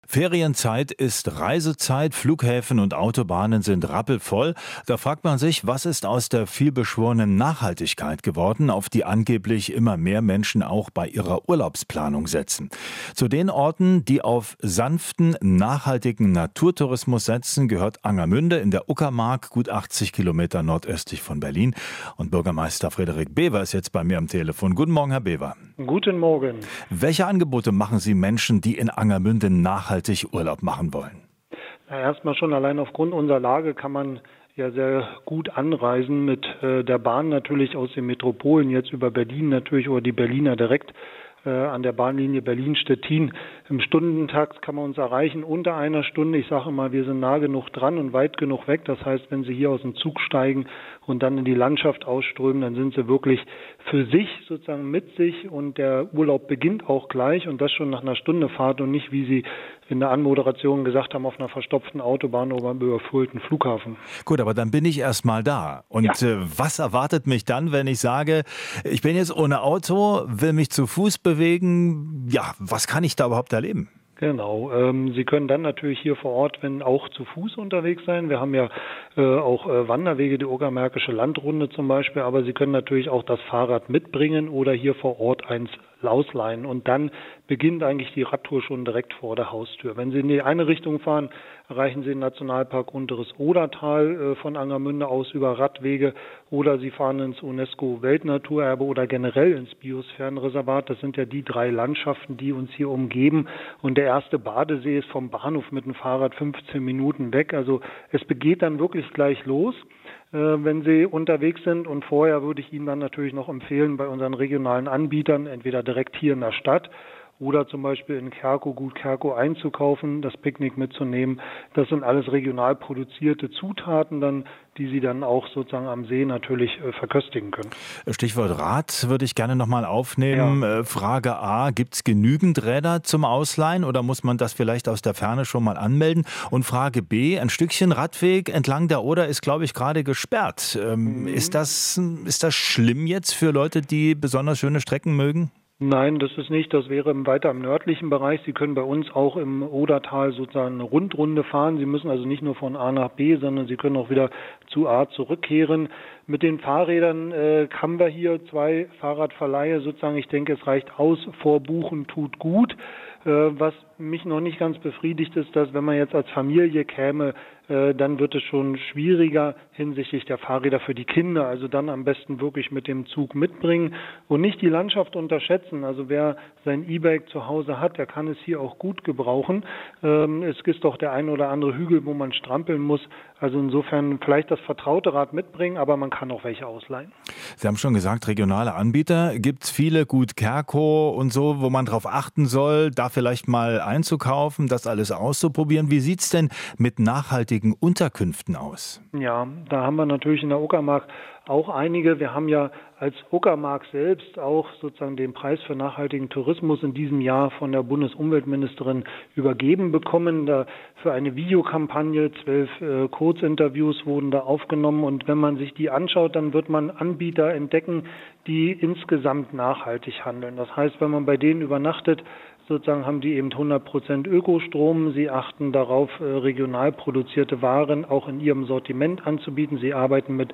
Ferienzeit ist Reisezeit, Flughäfen und Autobahnen sind rappelvoll. Da fragt man sich, was ist aus der vielbeschworenen Nachhaltigkeit geworden, auf die angeblich immer mehr Menschen auch bei ihrer Urlaubsplanung setzen. Zu den Orten, die auf sanften, nachhaltigen Naturtourismus setzen, gehört Angermünde in der Uckermark, gut 80 Kilometer nordöstlich von Berlin. Und Bürgermeister Frederik Bever ist jetzt bei mir am Telefon. Guten Morgen, Herr Bever. Guten Morgen. Welche Angebote machen Sie Menschen, die in Angermünde nachhaltig Urlaub machen wollen? Erstmal schon allein aufgrund unserer Lage kann man ja sehr gut anreisen mit der Bahn natürlich aus den Metropolen, jetzt über Berlin natürlich oder die Berliner direkt an der Bahnlinie Berlin-Stettin. Im Stundentakt kann man uns erreichen unter einer Stunde. Ich sage mal, wir sind nah genug dran und weit genug weg. Das heißt, wenn Sie hier aus dem Zug steigen und dann in die Landschaft ausströmen, dann sind Sie wirklich für sich sozusagen mit sich und der Urlaub beginnt auch gleich und das schon nach einer Stunde Fahrt und nicht, wie Sie in der Anmoderation gesagt haben, auf einer verstopften Autobahn oder beim überfüllten Flughafen. Gut, aber dann bin ich erst mal da. Und was erwartet mich dann, wenn ich sage, ich bin jetzt ohne Auto, will mich zu Fuß bewegen? Ja, was kann ich da überhaupt erleben? Genau. Sie können dann natürlich hier vor Ort, wenn auch zu Fuß unterwegs sein. Wir haben ja auch Wanderwege, die Uckermärkische Landrunde zum Beispiel, aber Sie können natürlich auch das Fahrrad mitbringen oder hier vor Ort eins ausleihen. Und dann beginnt eigentlich die Radtour schon direkt vor der Haustür. Wenn Sie in die eine Richtung fahren, erreichen Sie den Nationalpark Unteres Odertal von Angermünde aus über Radwege oder Sie fahren ins UNESCO-Weltnaturerbe oder generell ins Biosphärenreservat. Das sind ja die 3 Landschaften, die uns hier umgeben. Und der erste Badesee ist vom Bahnhof mit dem Fahrrad 15 Minuten weg. Also es begeht dann wirklich gleich los, wenn Sie unterwegs sind. Und vorher würde ich Ihnen dann natürlich noch empfehlen, bei unseren regionalen Anbietern, entweder direkt hier in der Stadt oder zum Beispiel in Kerko, Gut Kerko einzukaufen, das Picknick mitzunehmen. Das sind alles regional produzierte Zutaten dann, die Sie dann auch sozusagen am See natürlich verköstigen können. Stichwort Rad würde ich gerne nochmal aufnehmen. Ja. Frage A, gibt es genügend Räder zum Ausleihen oder muss man das vielleicht aus der Ferne schon mal anmelden? Und Frage B, ein Stückchen Radweg entlang der Oder ist, glaube ich, gerade gesperrt. Ist das schlimm jetzt für Leute, die besonders schöne Strecken mögen? Nein, das ist nicht. Das wäre weiter im nördlichen Bereich. Sie können bei uns auch im Odertal sozusagen eine Rundrunde fahren. Sie müssen also nicht nur von A nach B, sondern Sie können auch wieder zu A zurückkehren. Mit den Fahrrädern haben wir hier 2 Fahrradverleihe sozusagen. Ich denke, es reicht aus. Vorbuchen tut gut. Was mich noch nicht ganz befriedigt ist, dass wenn man jetzt als Familie käme, dann wird es schon schwieriger hinsichtlich der Fahrräder für die Kinder. Also dann am besten wirklich mit dem Zug mitbringen und nicht die Landschaft unterschätzen. Also wer sein E-Bike zu Hause hat, der kann es hier auch gut gebrauchen. Es ist doch der ein oder andere Hügel, wo man strampeln muss. Also insofern vielleicht das vertraute Rad mitbringen, aber man kann auch welche ausleihen. Sie haben schon gesagt, regionale Anbieter. Gibt es viele, Gut Kerko und so, wo man drauf achten soll, da vielleicht mal einzukaufen, das alles auszuprobieren. Wie sieht es denn mit nachhaltigen Unterkünften aus? Ja, da haben wir natürlich in der Uckermark auch einige. Wir haben ja als Uckermark selbst auch sozusagen den Preis für nachhaltigen Tourismus in diesem Jahr von der Bundesumweltministerin übergeben bekommen. Da für eine Videokampagne 12 Kurzinterviews wurden da aufgenommen. Und wenn man sich die anschaut, dann wird man Anbieter entdecken, die insgesamt nachhaltig handeln. Das heißt, wenn man bei denen übernachtet, sozusagen haben die eben 100% Ökostrom. Sie achten darauf, regional produzierte Waren auch in ihrem Sortiment anzubieten. Sie arbeiten mit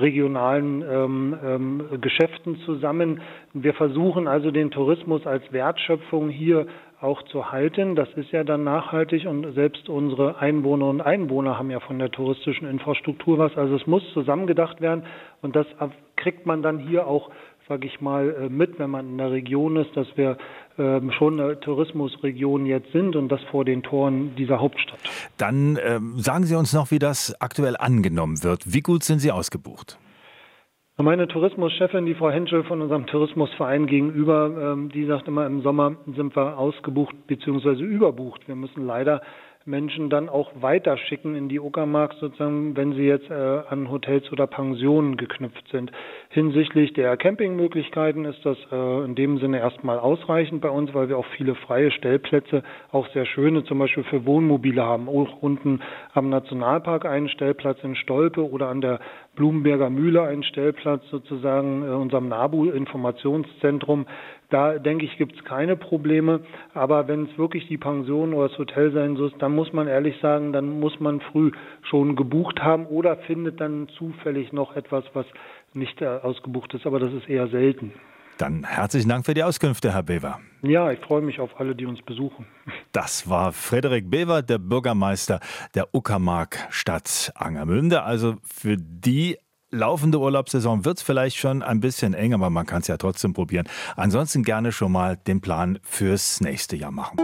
regionalen Geschäften zusammen. Wir versuchen also den Tourismus als Wertschöpfung hier auch zu halten. Das ist ja dann nachhaltig und selbst unsere Einwohnerinnen und Einwohner haben ja von der touristischen Infrastruktur was. Also es muss zusammengedacht werden und das kriegt man dann hier auch, sage ich mal, mit, wenn man in der Region ist, dass wir schon eine Tourismusregion jetzt sind und das vor den Toren dieser Hauptstadt. Dann sagen Sie uns noch, wie das aktuell angenommen wird. Wie gut sind Sie ausgebucht? Meine Tourismuschefin, die Frau Henschel von unserem Tourismusverein gegenüber, die sagt immer, im Sommer sind wir ausgebucht bzw. überbucht. Wir müssen leider Menschen dann auch weiterschicken in die Uckermark, sozusagen, wenn sie jetzt an Hotels oder Pensionen geknüpft sind. Hinsichtlich der Campingmöglichkeiten ist das in dem Sinne erstmal ausreichend bei uns, weil wir auch viele freie Stellplätze, auch sehr schöne, zum Beispiel für Wohnmobile haben. Auch unten am Nationalpark einen Stellplatz in Stolpe oder an der Blumenberger Mühle einen Stellplatz, sozusagen unserem NABU-Informationszentrum. Da denke ich, gibt es keine Probleme. Aber wenn es wirklich die Pension oder das Hotel sein soll, dann muss man ehrlich sagen, dann muss man früh schon gebucht haben oder findet dann zufällig noch etwas, was nicht ausgebucht ist. Aber das ist eher selten. Dann herzlichen Dank für die Auskünfte, Herr Bever. Ja, ich freue mich auf alle, die uns besuchen. Das war Frederik Bever, der Bürgermeister der Uckermark-Stadt Angermünde. Also für die laufende Urlaubssaison wird es vielleicht schon ein bisschen eng, aber man kann es ja trotzdem probieren. Ansonsten gerne schon mal den Plan fürs nächste Jahr machen.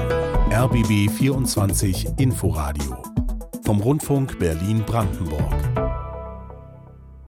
RBB 24 Inforadio vom Rundfunk Berlin-Brandenburg.